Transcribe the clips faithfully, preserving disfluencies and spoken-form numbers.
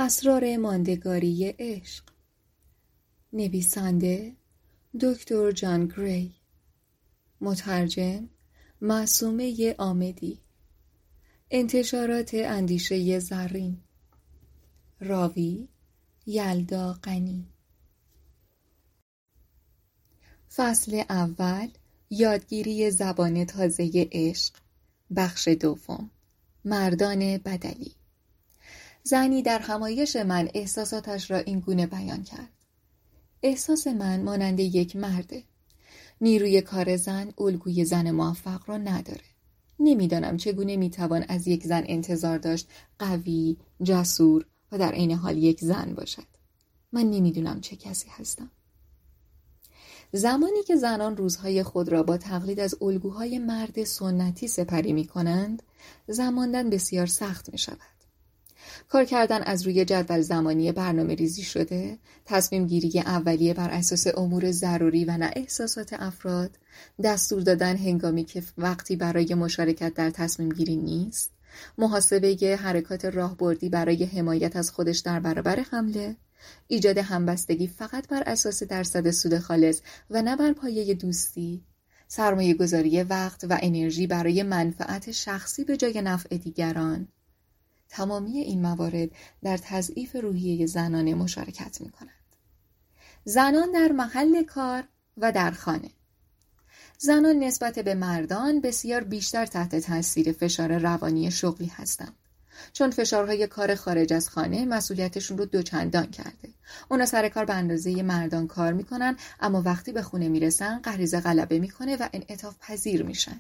اسرار ماندگاری عشق. نویسنده دکتر جان گری. مترجم معصومه عامدی. انتشارات اندیشه زرین. راوی یلدا غنی. فصل اول، یادگیری زبان تازه عشق. بخش دوم، مردان بدلی. زنی در همایش من احساساتش را این گونه بیان کرد: احساس من مانند یک مرده. نیروی کار زن الگوی زن موفق را نداره. نمیدانم چگونه میتوان از یک زن انتظار داشت قوی، جسور و در عین حال یک زن باشد. من نمیدونم چه کسی هستم. زمانی که زنان روزهای خود را با تقلید از الگوهای مرد سنتی سپری می کنند، زماندن بسیار سخت می شود. کار کردن از روی جدول زمانی برنامه ریزی شده، تصمیم گیری اولیه بر اساس امور ضروری و نه احساسات افراد، دستور دادن هنگامی که وقتی برای مشارکت در تصمیم گیری نیست، محاسبه حرکات راهبردی برای حمایت از خودش در برابر حمله، ایجاد همبستگی فقط بر اساس درصد سود خالص و نه بر پایه دوستی، سرمایه گذاری وقت و انرژی برای منفعت شخصی به جای نفع دیگران. تمامی این موارد در تضعیف روحیه زنانه مشارکت می کنند. زنان در محل کار و در خانه. زنان نسبت به مردان بسیار بیشتر تحت تاثیر فشار روانی شغلی هستند. چون فشارهای کار خارج از خانه مسئولیتشون رو دوچندان کرده. اونا سر کار به اندازه مردان کار میکنن، اما وقتی به خونه میرسن غریزه غلبه میکنه و انعطاف پذیر میشن.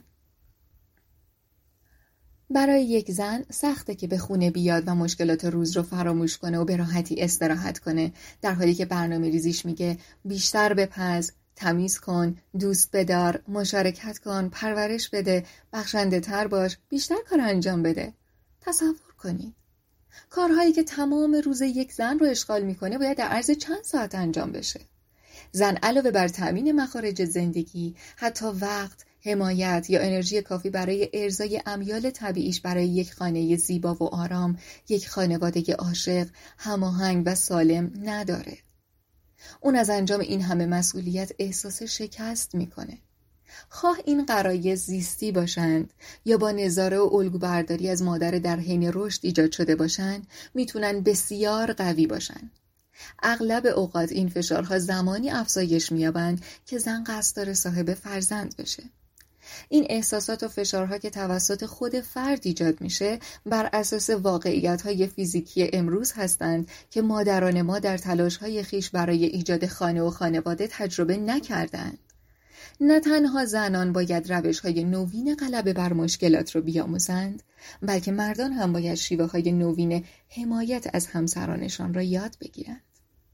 برای یک زن سخته که به خونه بیاد و مشکلات روز رو فراموش کنه و به راحتی استراحت کنه، در حالی که برنامه ریزیش میگه بیشتر بپز، تمیز کن، دوست بدار، مشارکت کن، پرورش بده، بخشنده تر باش، بیشتر کار انجام بده. تصور کنید کارهایی که تمام روز یک زن رو اشغال میکنه باید در عرض چند ساعت انجام بشه. زن علاوه بر تامین مخارج زندگی، حتی وقت، حمایت یا انرژی کافی برای ارضای امیال طبیعیش برای یک خانه زیبا و آرام، یک خانواده عاشق، هماهنگ و سالم نداره. اون از انجام این همه مسئولیت احساس شکست میکنه. خواه این غرایز زیستی باشند یا با نظاره و الگو برداری از مادر در حین رشد ایجاد شده باشند، میتونن بسیار قوی باشن. اغلب اوقات این فشارها زمانی افزایش مییابند که زن قصد داره صاحب فرزند بشه. این احساسات و فشارها که توسط خود فرد ایجاد میشه بر اساس واقعیت‌های فیزیکی امروز هستند که مادران ما در تلاش‌های خیش برای ایجاد خانه و خانواده تجربه نکردند. نه تنها زنان باید روش‌های نوین غلبه بر مشکلات رو بیاموزند، بلکه مردان هم باید شیوه‌های نوین حمایت از همسرانشان را یاد بگیرند.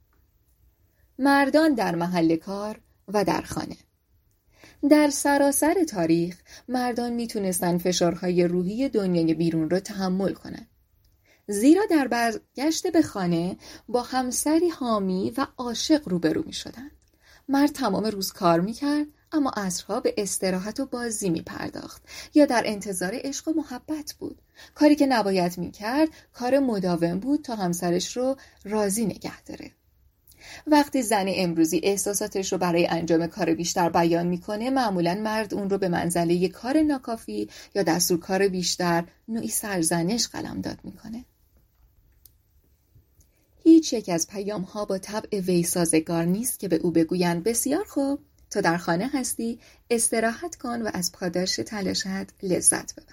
مردان در محل کار و در خانه. در سراسر تاریخ مردان میتونستن فشارهای روحی دنیای بیرون رو تحمل کنند. زیرا در برگشت به خانه با همسری حامی و عاشق روبرو میشدند. مرد تمام روز کار میکرد، اما عصرها به استراحت و بازی می پرداخت یا در انتظار عشق و محبت بود. کاری که نباید می کرد کار مداوم بود تا همسرش رو راضی نگه داره. وقتی زن امروزی احساساتش رو برای انجام کار بیشتر بیان میکنه، معمولاً مرد اون رو به منزله یک کار ناکافی یا دستور کار بیشتر، نوعی سرزنش قلمداد میکنه. هیچ یک از پیام ها با طبع وی سازگار نیست که به او بگویند بسیار خوب، تو در خانه هستی، استراحت کن و از پاداش تلاشت لذت ببر.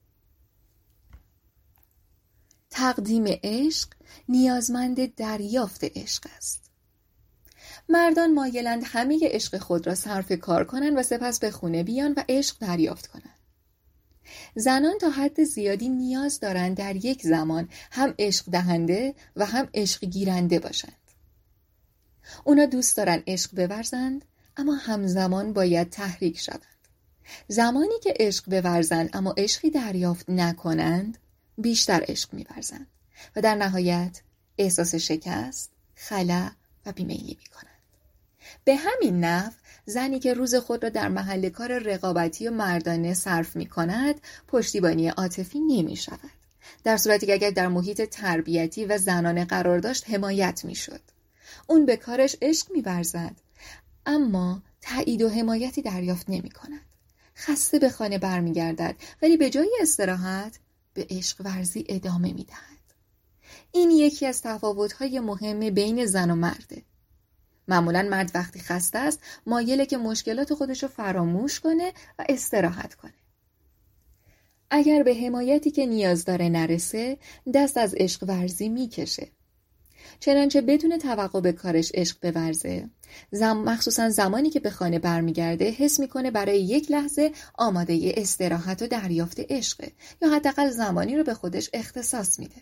تقدیم عشق نیازمند دریافت عشق است. مردان مایلند همه عشق خود را صرف کار کنند و سپس به خونه بیان و عشق دریافت کنند. زنان تا حد زیادی نیاز دارند در یک زمان هم عشق دهنده و هم عشق گیرنده باشند. اونا دوست دارن عشق بورزند، اما همزمان باید تحریک شوند. زمانی که عشق بورزند اما عشقی دریافت نکنند، بیشتر عشق می‌ورزند و در نهایت احساس شکست، خلأ و بیمیلی می‌کنند. به همین نحو زنی که روز خود را در محل کار رقابتی و مردانه صرف می‌کند، پشتیبانی عاطفی نمی‌شود. در صورتی که اگر در محیط تربیتی و زنانه قرار داشت حمایت میشد. اون به کارش عشق می‌ورزد، اما تایید و حمایتی دریافت نمی‌کند. خسته به خانه برمیگردد، ولی به جای استراحت به عشق ورزی ادامه می‌دهد. این یکی از تفاوت‌های مهم بین زن و مرده. معمولاً مرد وقتی خسته است مایله که مشکلات خودش رو فراموش کنه و استراحت کنه. اگر به حمایتی که نیاز داره نرسه دست از عشق ورزی میکشه. چنانچه بدون توقع به کارش عشق بورزه، زم مخصوصاً زمانی که به خانه برمیگرده حس میکنه برای یک لحظه آماده استراحت و دریافت عشقه، یا حداقل زمانی رو به خودش اختصاص میده.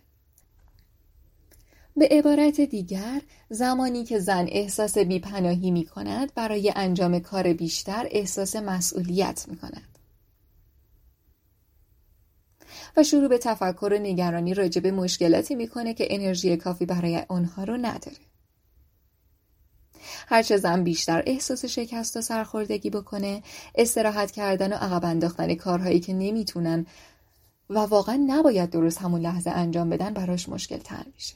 به عبارت دیگر، زمانی که زن احساس بی‌پناهی می‌کند، برای انجام کار بیشتر احساس مسئولیت می‌کند و شروع به تفکر و نگرانی راجع به مشکلاتی می‌کنه که انرژی کافی برای آنها رو نداره. هرچه زن بیشتر احساس شکست و سرخوردگی بکنه، استراحت کردن و عقب انداختن کارهایی که نمی‌تونن و واقعا نباید درست همون لحظه انجام بدن براش مشکل تر میشه.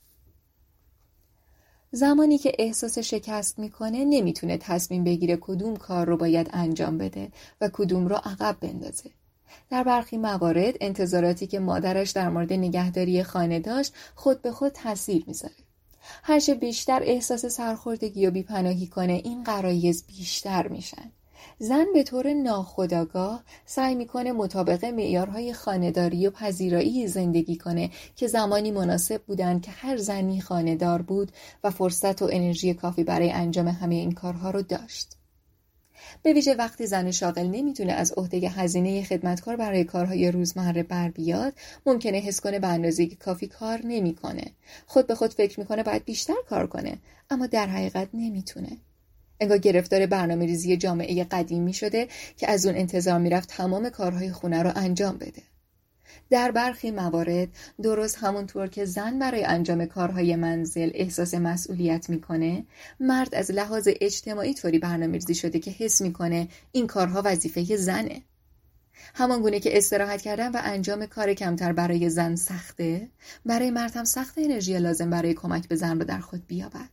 زمانی که احساس شکست میکنه نمیتونه تصمیم بگیره کدوم کار رو باید انجام بده و کدوم رو عقب بندازه. در برخی موارد انتظاراتی که مادرش در مورد نگهداری خانه داشت خود به خود تاثیر میذاره. هرچه بیشتر احساس سرخوردگی و بی‌پناهی کنه این غرایز بیشتر میشن. زن به طور ناخودآگاه سعی میکنه مطابق معیارهای خانه‌داری و پذیرایی زندگی کنه که زمانی مناسب بودن که هر زنی خانه‌دار بود و فرصت و انرژی کافی برای انجام همه این کارها رو داشت. به ویژه وقتی زن شاغل نمیتونه از عهده هزینه خدمتکار برای کارهای روزمره بر بیاد، ممکنه حس کنه به اندازه کافی کار نمیکنه. خود به خود فکر میکنه باید بیشتر کار کنه، اما در حقیقت نمیتونه. انگار گرفتار برنامه‌ریزی جامعه قدیمی شده که از اون انتظار میرفت تمام کارهای خونه رو انجام بده. در برخی موارد درست همونطور که زن برای انجام کارهای منزل احساس مسئولیت میکنه، مرد از لحاظ اجتماعی طوری برنامه‌ریزی شده که حس میکنه این کارها وظیفه زنه. همان گونه که استراحت کردن و انجام کار کمتر برای زن سخته، برای مرد هم سخت انرژی لازم برای کمک به زن رو در خود بیابد.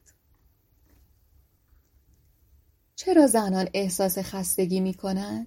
چرا زنان احساس خستگی می کنند؟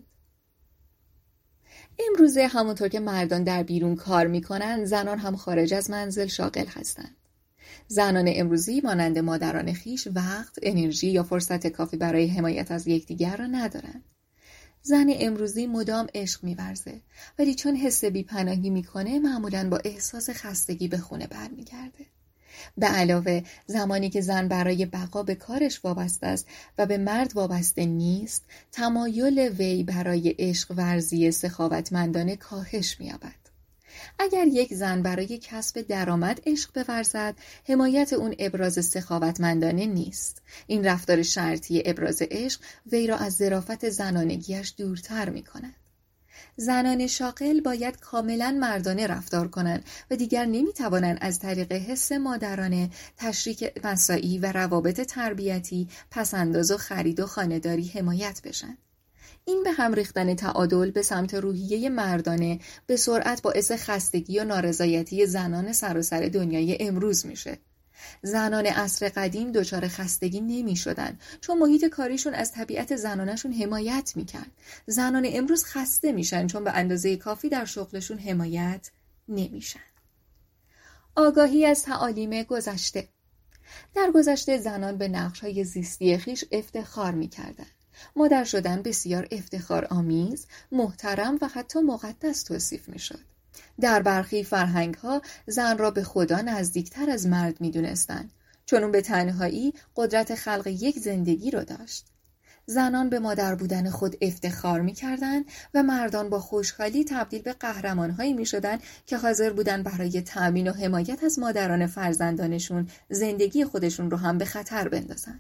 امروزه همونطور که مردان در بیرون کار می کنند، زنان هم خارج از منزل شاغل هستند. زنان امروزی مانند مادران خیش وقت، انرژی یا فرصت کافی برای حمایت از یکدیگر را ندارند. زن امروزی مدام عشق می ورزه، ولی چون حس بی‌پناهی می کنه معمولاً با احساس خستگی به خونه برمیگرده. به علاوه زمانی که زن برای بقا به کارش وابسته است و به مرد وابسته نیست، تمایل وی برای عشق ورزی سخاوتمندانه کاهش می‌یابد. اگر یک زن برای کسب درآمد عشق بورزد، حمایت اون ابراز سخاوتمندانه نیست. این رفتار شرطی ابراز عشق وی را از ظرافت زنانگیش دورتر می‌کند. زنان شاغل باید کاملا مردانه رفتار کنند و دیگر نمیتوانند از طریق حس مادرانه، تشریک مساعی و روابط تربیتی، پسنداز و خرید و خانه‌داری حمایت بشن. این به هم ریختن تعادل به سمت روحیه مردانه به سرعت باعث خستگی و نارضایتی زنان سراسر دنیای امروز میشه. زنان عصر قدیم دچار خستگی نمی شدن چون محیط کاریشون از طبیعت زنانشون حمایت میکرد. زنان امروز خسته میشن چون به اندازه کافی در شغلشون حمایت نمیشن. آگاهی از تعالیم گذشته. در گذشته زنان به نقش‌های زیستی خویش افتخار میکردند. مادر شدن بسیار افتخار آمیز، محترم و حتی مقدس توصیف میشد. در برخی فرهنگ‌ها زن را به خدا نزدیکتر از مرد می‌دونستند، چون اون به تنهایی قدرت خلق یک زندگی رو داشت. زنان به مادر بودن خود افتخار می‌کردند و مردان با خوشحالی تبدیل به قهرمان‌هایی می‌شدند که حاضر بودند برای تأمین و حمایت از مادران فرزندانشون زندگی خودشون رو هم به خطر بندازند.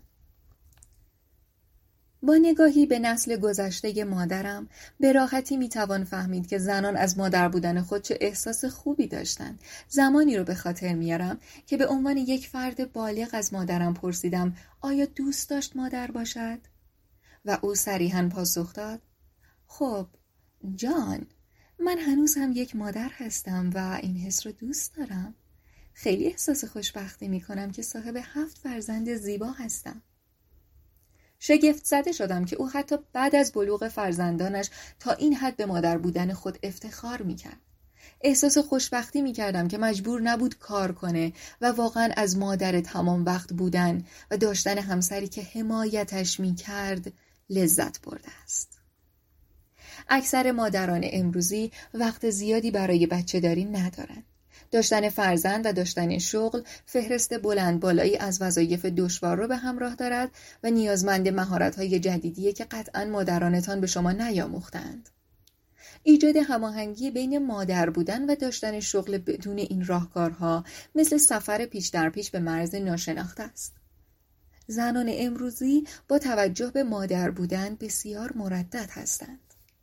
با نگاهی به نسل گذشته مادرم به راحتی میتوان فهمید که زنان از مادر بودن خود چه احساس خوبی داشتند. زمانی رو به خاطر میارم که به عنوان یک فرد بالغ از مادرم پرسیدم آیا دوست داشت مادر باشد؟ و او صریحاً پاسخ داد خب جان، من هنوز هم یک مادر هستم و این حس رو دوست دارم. خیلی احساس خوشبختی می کنم که صاحب هفت فرزند زیبا هستم. شگفت زده شدم که او حتی بعد از بلوغ فرزندانش تا این حد به مادر بودن خود افتخار می کرد. احساس خوشبختی می کردم که مجبور نبود کار کنه و واقعا از مادر تمام وقت بودن و داشتن همسری که حمایتش می کرد لذت برده است. اکثر مادران امروزی وقت زیادی برای بچه داری ندارن. داشتن فرزند و داشتن شغل فهرست بلند بالایی از وظایف دشوار رو به همراه دارد و نیازمند مهارت‌های جدیدیه که قطعاً مادرانتان به شما نیاموختند. ایجاد هماهنگی بین مادر بودن و داشتن شغل بدون این راهکارها مثل سفر پیچ در پیچ به مرز ناشناخته است. زنان امروزی با توجه به مادر بودن بسیار مردد هستند.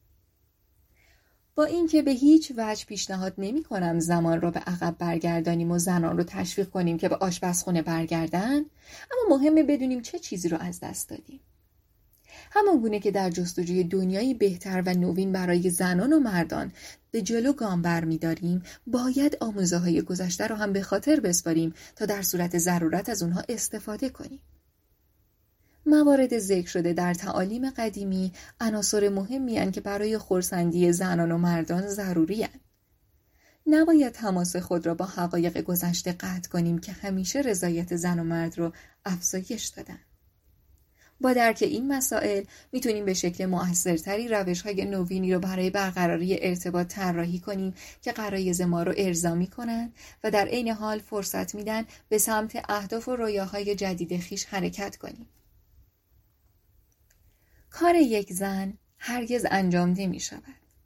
با اینکه به هیچ وجه پیشنهاد نمی کنم زمان را به عقب برگردانیم و زنان رو تشویق کنیم که به آشپزخونه برگردن، اما مهمه بدونیم چه چیزی رو از دست دادیم. همان گونه که در جستجوی دنیایی بهتر و نوین برای زنان و مردان به جلو گام برمی‌داریم، باید آموزه‌های گذشته رو هم به خاطر بسپاریم تا در صورت ضرورت از اونها استفاده کنیم. موارد ذکر شده در تعالیم قدیمی عناصر مهمی هستند که برای خرسندی زنان و مردان ضروری هستند. نباید تماس خود را با حقایق گذشته قطع کنیم که همیشه رضایت زن و مرد رو افزایش دادن. با درک این مسائل میتونیم به شکل مؤثرتری روش‌های نوینی رو برای برقراری ارتباط طراحی کنیم که غرایز ما رو ارضا می‌کنن و در عین حال فرصت میدن به سمت اهداف و رویاهای جدید خویش حرکت کنیم. کار یک زن هرگز انجام نمی‌شود.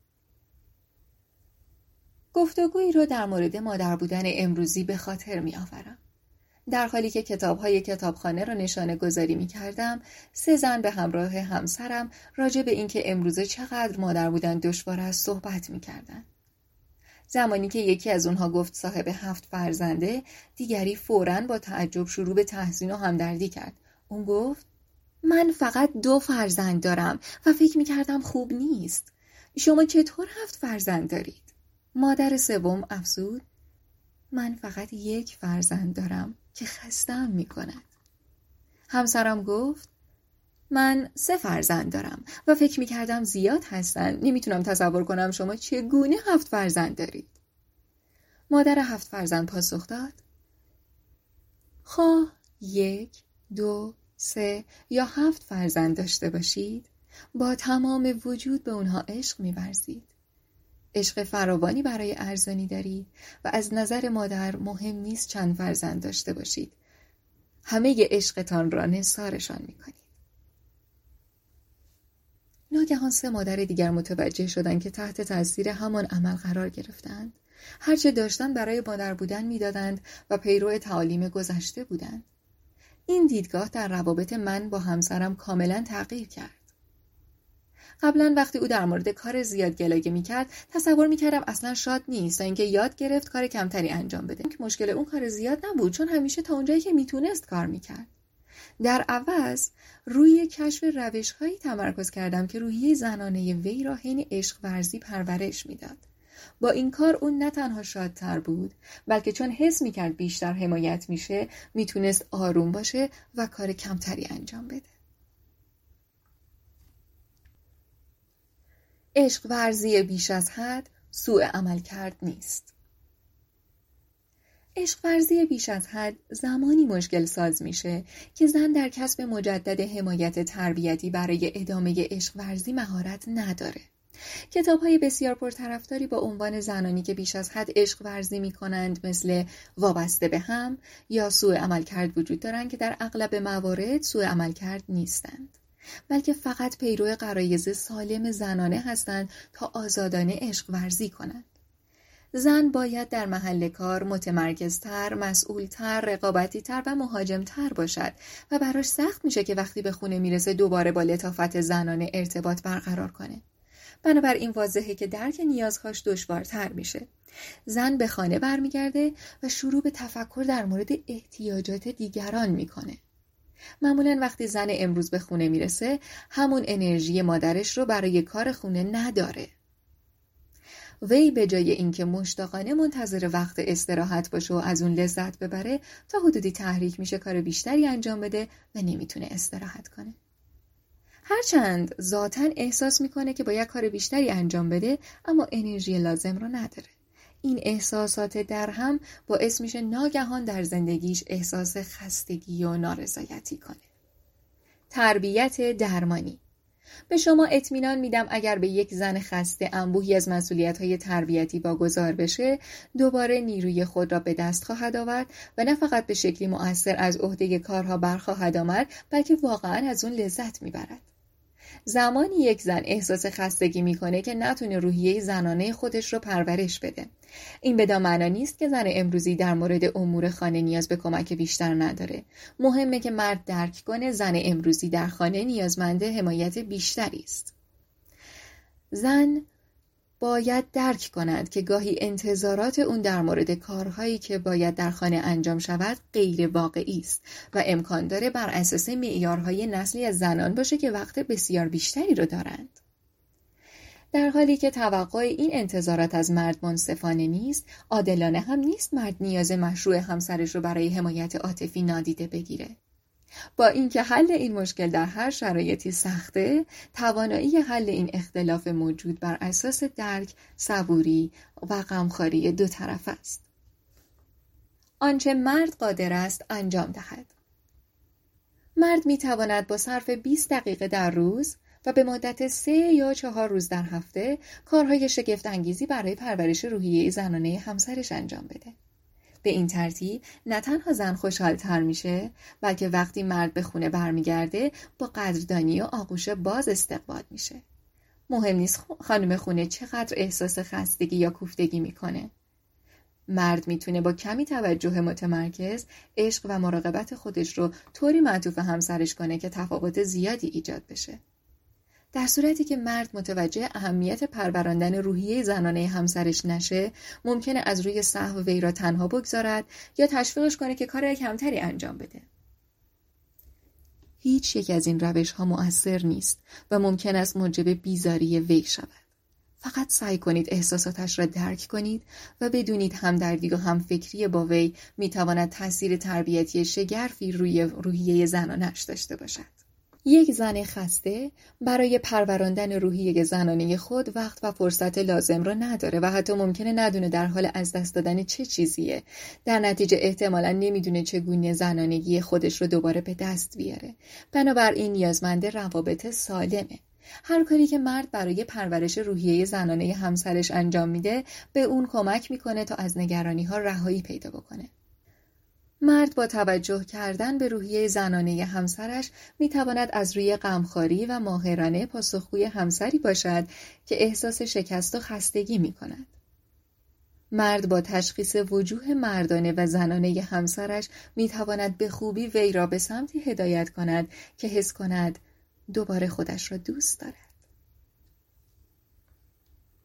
گفتگویی رو در مورد مادر بودن امروزی به خاطر می‌آورم. در حالی که کتاب‌های کتابخانه را نشانه گذاری می‌کردم، سه زن به همراه همسرم راجع به اینکه امروزه چقدر مادر بودن دشوار است صحبت می‌کردند. زمانی که یکی از اونها گفت صاحب هفت فرزنده، دیگری فوراً با تعجب شروع به تحسین و همدردی کرد. اون گفت: من فقط دو فرزند دارم و فکر می‌کردم خوب نیست. شما چطور هفت فرزند دارید؟ مادر سوم افزود: من فقط یک فرزند دارم که خسته‌ام می‌کند. همسرم گفت: من سه فرزند دارم و فکر می‌کردم زیاد هستن. نمیتونم تصور کنم شما چگونه هفت فرزند دارید. مادر هفت فرزند پاسخ داد: خواه یک، دو، سه یا هفت فرزند داشته باشید، با تمام وجود به اونها عشق می‌ورزید. عشق فراوانی برای ارزانی دارید و از نظر مادر مهم نیست چند فرزند داشته باشید. همه عشقتان را نثارشان می‌کنید. ناگهان سه مادر دیگر متوجه شدند که تحت تاثیر همان عمل قرار گرفتند. هرچه داشتن برای مادر بودن می‌دادند و پیرو تعالیم گذشته بودند. این دیدگاه در روابط من با همسرم کاملا تغییر کرد. قبلا وقتی او در مورد کار زیاد گلایه میکرد، تصور میکردم اصلا شاد نیست تا اینکه یاد گرفت کار کمتری انجام بده. که مشکل اون کار زیاد نبود، چون همیشه تا اونجایی که میتونست کار میکرد. در عوض روی کشف روش‌هایی تمرکز کردم که روحیه زنانه وی را حین عشق ورزی پرورش میداد. با این کار اون نه تنها شادتر بود، بلکه چون حس میکرد بیشتر حمایت میشه، میتونست آروم باشه و کار کمتری انجام بده. عشق ورزی بیش از حد سوء عمل کرد نیست. عشق ورزی بیش از حد زمانی مشکل ساز میشه که زن در کسب مجدد حمایت تربیتی برای ادامه عشق ورزی مهارت نداره. کتاب‌های بسیار پرطرفداری با عنوان زنانی که بیش از حد عشق ورزی می‌کنند مثل وابسته به هم یا سوء عملکرد وجود دارند که در اغلب موارد سوء عملکرد نیستند، بلکه فقط پیرو غرایز سالم زنانه هستند تا آزادانه عشق ورزی کنند. زن باید در محل کار متمرکزتر، مسئولتر، رقابتیتر و مهاجمتر باشد و براش سخت میشه که وقتی به خونه میرسه دوباره با لطافت زنانه ارتباط برقرار کنه. بنابراین واضحه که درک نیازهاش دشوارتر میشه. زن به خانه برمیگرده و شروع به تفکر در مورد احتیاجات دیگران میکنه. معمولاً وقتی زن امروز به خونه میرسه، همون انرژی مادرش رو برای کار خونه نداره. وی به جای اینکه مشتاقانه منتظر وقت استراحت باشه و از اون لذت ببره، تا حدودی تحریک میشه کار بیشتری انجام بده و نمیتونه استراحت کنه. هرچند ذاتاً احساس میکنه که باید کار بیشتری انجام بده، اما انرژی لازم رو نداره. این احساسات در هم باعث میشه ناگهان در زندگیش احساس خستگی و نارضایتی کنه. تربیت درمانی. به شما اطمینان میدم اگر به یک زن خسته انبوهی از مسئولیت‌های تربیتی واگذار بشه، دوباره نیروی خود را به دست خواهد آورد و نه فقط به شکلی مؤثر از عهده کارها برخواهد آمد، بلکه واقعاً از اون لذت میبرد. زمانی یک زن احساس خستگی میکنه که نتونه روحیه زنانه خودش رو پرورش بده. این بدان معنا نیست که زن امروزی در مورد امور خانه نیاز به کمک بیشتر نداره. مهمه که مرد درک کنه زن امروزی در خانه نیازمند حمایت بیشتری است. زن باید درک کند که گاهی انتظارات اون در مورد کارهایی که باید در خانه انجام شود غیر واقعی است و امکان داره بر اساس معیارهای نسلی از زنان باشه که وقت بسیار بیشتری رو دارند. در حالی که توقع این انتظارات از مرد منصفانه نیست، عادلانه هم نیست مرد نیاز مشروع همسرش رو برای حمایت عاطفی نادیده بگیره. با اینکه حل این مشکل در هر شرایطی سخته، توانایی حل این اختلاف موجود بر اساس درک، صبوری و غمخواری دو طرف است. آنچه مرد قادر است انجام دهد. مرد می تواند با صرف بیست دقیقه در روز و به مدت سه یا چهار روز در هفته کارهای شگفت انگیزی برای پرورش روحیه زنانه همسرش انجام بده. به این ترتیب نه تنها زن خوشحال‌تر میشه، بلکه وقتی مرد به خونه برمیگرده با قدردانی و آغوش باز استقبال میشه. مهم نیست خانم خونه چقدر احساس خستگی یا کوفتگی میکنه. مرد میتونه با کمی توجه متمرکز عشق و مراقبت خودش رو طوری معطوف همسرش کنه که تفاوت زیادی ایجاد بشه. در صورتی که مرد متوجه اهمیت پروراندن روحیه زنانه همسرش نشه، ممکنه از روی سهو وی را تنها بگذارد یا تشویقش کنه که کار کمتری انجام بده. هیچ یک از این روش ها مؤثر نیست و ممکن است موجب بیزاری وی شود. فقط سعی کنید احساساتش را درک کنید و بدونید همدردی و همفکری با وی میتواند تأثیر تربیتی شگرفی روی روحیه زنانش داشته باشد. یک زن خسته برای پروراندن روحیه زنانه خود وقت و فرصت لازم را نداره و حتی ممکنه ندونه در حال از دست دادن چه چیزیه. در نتیجه احتمالاً نمیدونه چگونه زنانگی خودش رو دوباره به دست بیاره. بنابراین نیازمند روابط سالمه. هر کاری که مرد برای پرورش روحیه زنانه همسرش انجام میده به اون کمک میکنه تا از نگرانی ها رهایی پیدا بکنه. مرد با توجه کردن به روحیه زنانه همسرش میتواند از روی غمخواری و ماهرانه پاسخگوی همسری باشد که احساس شکست و خستگی میکند. مرد با تشخیص وجوه مردانه و زنانه همسرش میتواند به خوبی وی را به سمتی هدایت کند که حس کند دوباره خودش را دوست دارد.